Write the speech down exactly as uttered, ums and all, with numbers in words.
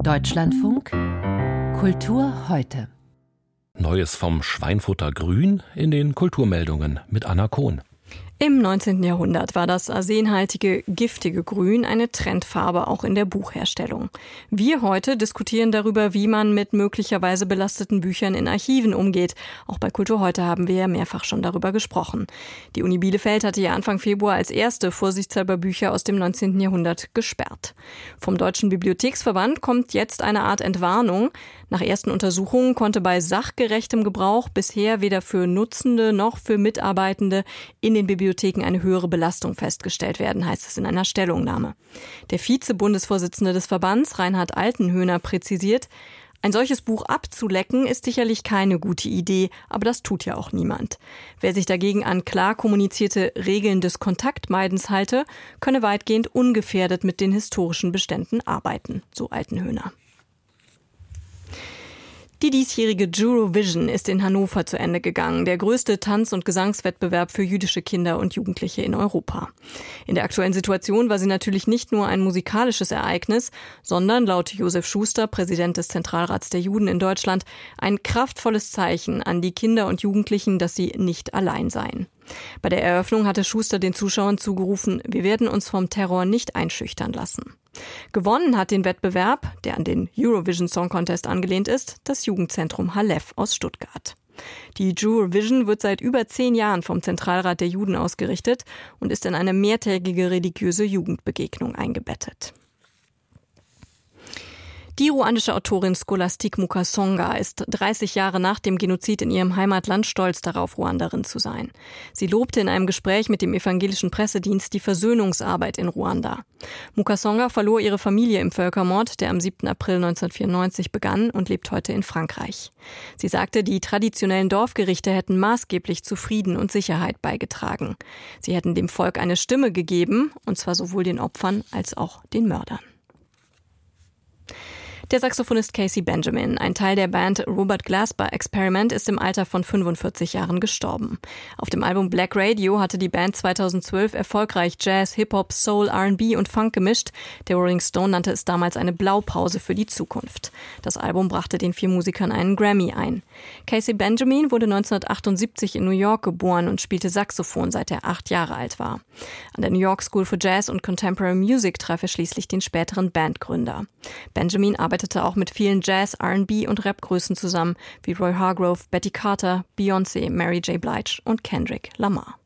Deutschlandfunk Kultur heute. Neues vom Schweinfurter Grün in den Kulturmeldungen mit Anna Kohn. Im neunzehnten Jahrhundert war das arsenhaltige, giftige Grün eine Trendfarbe auch in der Buchherstellung. Wir heute diskutieren darüber, wie man mit möglicherweise belasteten Büchern in Archiven umgeht. Auch bei Kultur heute haben wir ja mehrfach schon darüber gesprochen. Die Uni Bielefeld hatte ja Anfang Februar als erste vorsichtshalber Bücher aus dem neunzehnten Jahrhundert gesperrt. Vom Deutschen Bibliotheksverband kommt jetzt eine Art Entwarnung. Nach ersten Untersuchungen konnte bei sachgerechtem Gebrauch bisher weder für Nutzende noch für Mitarbeitende in den Bibliotheken eine höhere Belastung festgestellt werden, heißt es in einer Stellungnahme. Der Vize-Bundesvorsitzende des Verbands, Reinhard Altenhöhner, präzisiert, ein solches Buch abzulecken ist sicherlich keine gute Idee, aber das tut ja auch niemand. Wer sich dagegen an klar kommunizierte Regeln des Kontaktmeidens halte, könne weitgehend ungefährdet mit den historischen Beständen arbeiten, so Altenhöhner. Die diesjährige Eurovision ist in Hannover zu Ende gegangen, der größte Tanz- und Gesangswettbewerb für jüdische Kinder und Jugendliche in Europa. In der aktuellen Situation war sie natürlich nicht nur ein musikalisches Ereignis, sondern laut Josef Schuster, Präsident des Zentralrats der Juden in Deutschland, ein kraftvolles Zeichen an die Kinder und Jugendlichen, dass sie nicht allein seien. Bei der Eröffnung hatte Schuster den Zuschauern zugerufen, wir werden uns vom Terror nicht einschüchtern lassen. Gewonnen hat den Wettbewerb, der an den Eurovision Song Contest angelehnt ist, das Jugendzentrum Halef aus Stuttgart. Die Eurovision wird seit über zehn Jahren vom Zentralrat der Juden ausgerichtet und ist in eine mehrtägige religiöse Jugendbegegnung eingebettet. Die ruandische Autorin Scholastique Mukasonga ist dreißig Jahre nach dem Genozid in ihrem Heimatland stolz darauf, Ruanderin zu sein. Sie lobte in einem Gespräch mit dem evangelischen Pressedienst die Versöhnungsarbeit in Ruanda. Mukasonga verlor ihre Familie im Völkermord, der am siebten April neunzehnhundertvierundneunzig begann, und lebt heute in Frankreich. Sie sagte, die traditionellen Dorfgerichte hätten maßgeblich zu Frieden und Sicherheit beigetragen. Sie hätten dem Volk eine Stimme gegeben, und zwar sowohl den Opfern als auch den Mördern. Der Saxophonist Casey Benjamin, ein Teil der Band Robert Glasper Experiment, ist im Alter von fünfundvierzig Jahren gestorben. Auf dem Album Black Radio hatte die Band zweitausendzwölf erfolgreich Jazz, Hip-Hop, Soul, R and B und Funk gemischt. Der Rolling Stone nannte es damals eine Blaupause für die Zukunft. Das Album brachte den vier Musikern einen Grammy ein. Casey Benjamin wurde neunzehnhundertachtundsiebzig in New York geboren und spielte Saxophon, seit er acht Jahre alt war. An der New York School for Jazz und Contemporary Music traf er schließlich den späteren Bandgründer. Benjamin arbeitete auch mit vielen Jazz-, R and B- und Rap-Größen zusammen, wie Roy Hargrove, Betty Carter, Beyoncé, Mary J. Blige und Kendrick Lamar.